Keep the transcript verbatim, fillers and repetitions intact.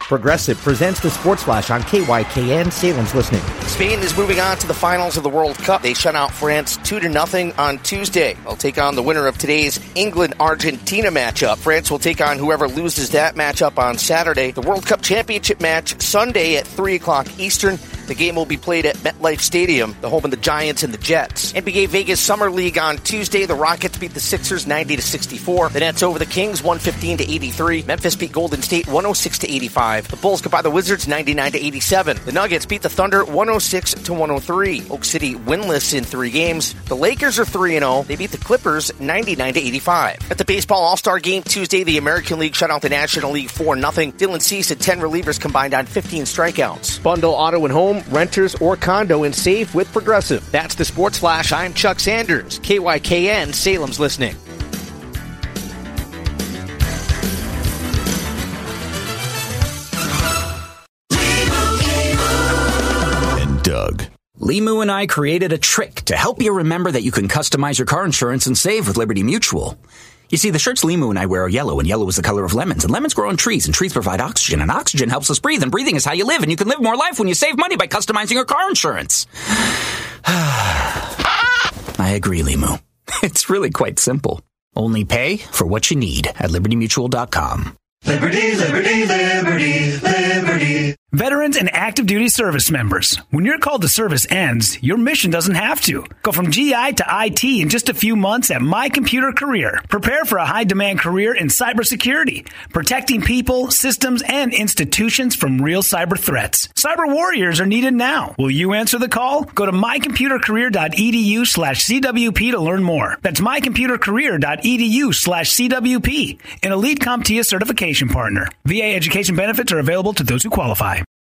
Progressive presents the Sports Flash on K Y K N, Salem's Listening. Spain is moving on to the finals of the World Cup. They shut out France two to nothing on Tuesday. They'll take on the winner of today's England-Argentina matchup. France will take on whoever loses that matchup on Saturday. The World Cup Championship match Sunday at three o'clock Eastern. The game will be played at MetLife Stadium, the home of the Giants and the Jets. N B A Vegas Summer League on Tuesday. The Rockets beat the Sixers ninety to sixty-four. The Nets over the Kings one fifteen to eighty-three. Memphis beat Golden State one oh six to eighty-five. The Bulls got by the Wizards ninety-nine to eighty-seven. The Nuggets beat the Thunder one oh six to one oh three. Oak City winless in three games. The Lakers are three and oh. They beat the Clippers ninety-nine to eighty-five. At the Baseball All-Star Game Tuesday, the American League shut out the National League four nothing. Dylan Cease had ten relievers combined on fifteen strikeouts. Bundle auto and home, renters, or condo and save with Progressive. That's the Sports Flash. I'm Chuck Sanders. K Y K N, Salem's Listening. And Doug. Limu and I created a trick to help you remember that you can customize your car insurance and save with Liberty Mutual. You see, the shirts Limu and I wear are yellow, and yellow is the color of lemons, and lemons grow on trees, and trees provide oxygen, and oxygen helps us breathe, and breathing is how you live, and you can live more life when you save money by customizing your car insurance. I agree, Limu. It's really quite simple. Only pay for what you need at liberty mutual dot com. Liberty, liberty, liberty, liberty. Veterans and active duty service members, when your call to service ends, your mission doesn't have to. Go from G I to I T in just a few months at My Computer Career. Prepare for a high-demand career in cybersecurity, protecting people, systems, and institutions from real cyber threats. Cyber warriors are needed now. Will you answer the call? Go to my computer career dot e d u slash c w p to learn more. That's my computer career dot e d u slash c w p, an Elite CompTIA certification partner. V A education benefits are available to those who qualify.